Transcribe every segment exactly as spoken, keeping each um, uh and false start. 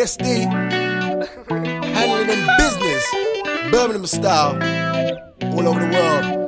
S D, handling them business, Birmingham style, all over the world.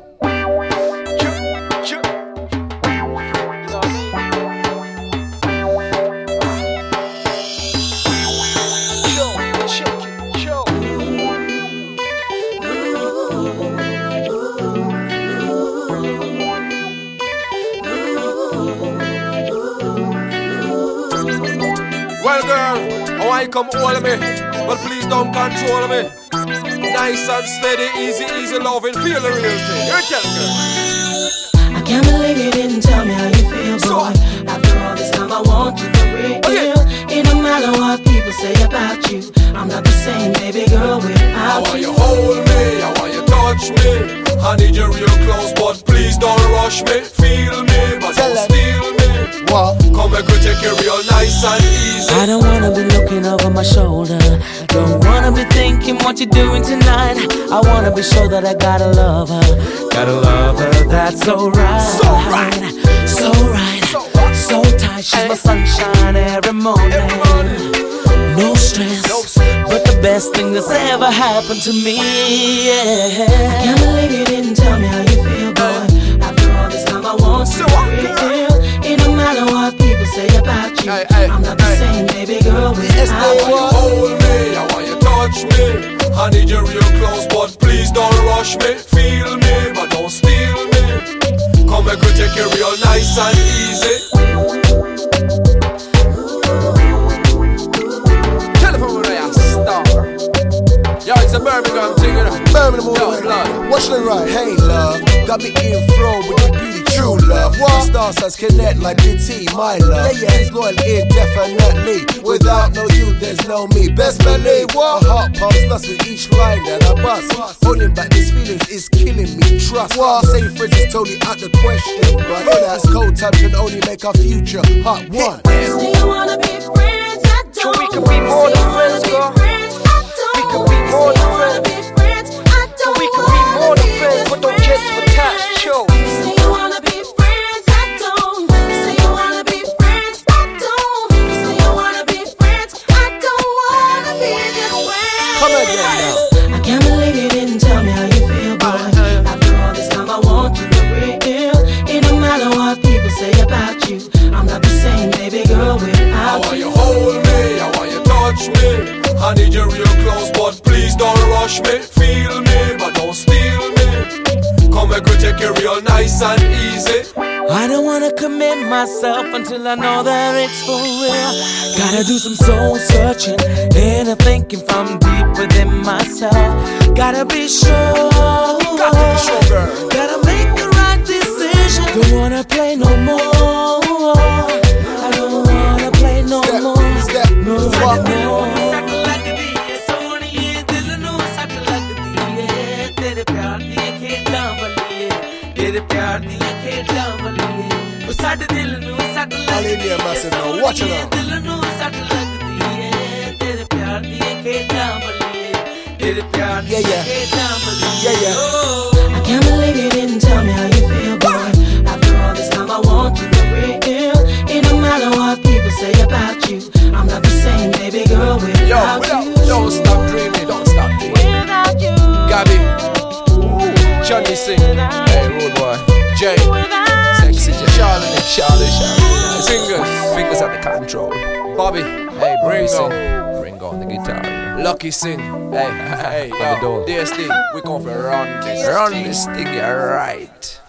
Well, girl, I want you come hold me, but please don't control me. Nice and steady, easy, easy loving, feel the real thing. You tell girl. I can't believe you didn't tell me how you feel, boy. After all this time, I want you for real. Okay. It don't matter what people say about you, I'm not the same, baby girl, I without want you. you hold me, I want you touch me. I need you real close, but please don't rush me. Feel me, but Tell don't them. steal me. What? Come make we take it real nice and easy. I don't wanna be looking over my shoulder. Don't wanna be thinking what you're doing tonight. I wanna be sure that I gotta love her. Gotta love her, that's so right. So right. So right. So what? So tight, she's my sunshine every morning. Every morning. No stress, No stress. but the best thing that's ever happened to me, yeah. I can't believe you didn't tell me how you feel, boy. After all this time, I want So you what, for girl? real. It don't matter what people say about you, Hey, hey, I'm not the hey. same, baby girl, I without want you you. hold me, I want you touch me. I need you real close, but please don't rush me. Feel me, but don't steal me. Come make we take it real nice and easy. Telephone with a star. Yo, it's a Birmingham thing, you know. Birmingham, Yo, all the way. blood. Watch the right. Hey, love, got me in flow with the beauty, true love. What? Stars us connect like B T, my love. Yeah, yeah, it's loyal, it definitely. Without no you, there's no me. Best believe what? My heart pumps lost with each line that I bust. Holding back these feelings is killing me. Trust. What? Saying friends is totally out the question. But this cold time can only make our future hot one. Do you wanna be friends? I don't. So we can be more than friends, girl. We can be more than friends. So we can be more than friends, but don't get too attached, yo. Say you wanna be friends, I don't. Say you wanna be friends, I don't. Say you wanna be friends, I don't wanna be just friends. Come again now. I can't believe you didn't tell me how you feel, boy. After all this time, I want you for real. It don't matter what people say about you, I'm not the same, baby girl, I without want you you. hold me, I want you touch me. I need you real close, but please don't rush me. Feel me, but don't steal me. Come make we take it real nice and easy. I don't wanna commit myself until I know that it's for real. Gotta do some soul searching, inner thinking from deep within myself. Gotta be sure, Got to be sure, girl. gotta make the right decision. Don't wanna play no more. I don't wanna play no Step, more. step, No swap. more. All in here, massive now. Watch it now. Yeah, yeah. Yeah, yeah. I can't believe you didn't tell me how you feel, boy. After all this time, I want you for real. It don't matter what people say about you, I'm not the same, baby girl, Yo, without without, you. don't stop dreaming, don't stop dreaming. Without you. Gabby, Johnny sing. Hey, rude boy. Jay, sexy Jay. Charlie, Charlie, Charlie. Fingers, fingers at the control. Bobby, hey, Ringo, Ringo on the guitar. Lucky sing. Hey, hey, yo, D S D, we come for run this, run this thing, right.